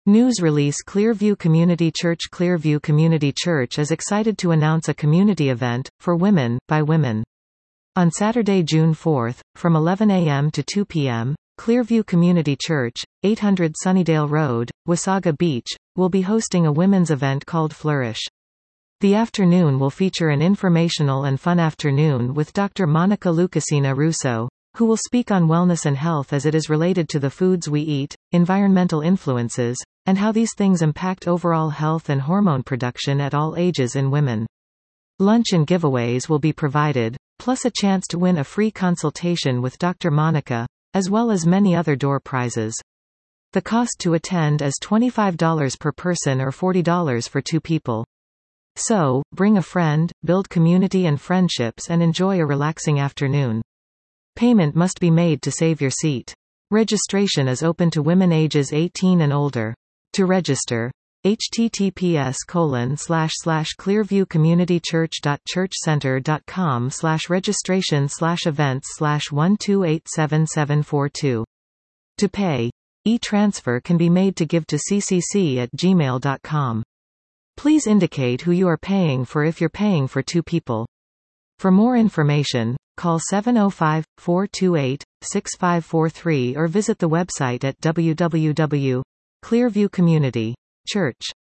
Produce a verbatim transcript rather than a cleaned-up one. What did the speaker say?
News release Clearview Community Church Clearview Community Church is excited to announce a community event, for women, by women. On Saturday, June fourth, from eleven a m to two p m, Clearview Community Church, eight hundred Sunnydale Road, Wasaga Beach, will be hosting a women's event called Flourish. The afternoon will feature an informational and fun afternoon with Doctor Monica Lucasina Russo, who will speak on wellness and health as it is related to the foods we eat, environmental influences, and how these things impact overall health and hormone production at all ages in women. Lunch and giveaways will be provided, plus a chance to win a free consultation with Doctor Monica, as well as many other door prizes. The cost to attend is twenty-five dollars per person or forty dollars for two people. So, bring a friend, build community and friendships and enjoy a relaxing afternoon. Payment must be made to save your seat. Registration is open to women ages eighteen and older. To register, https colon slash slash clearviewcommunitychurch.churchcenter.com slash registration slash events slash one two eight seven seven four two. To pay, e-transfer can be made to give to c c c at gmail dot com. Please indicate who you are paying for if you're paying for two people. For more information, call seven oh five, four two eight, six five four three or visit the website at w w w dot clearview community church dot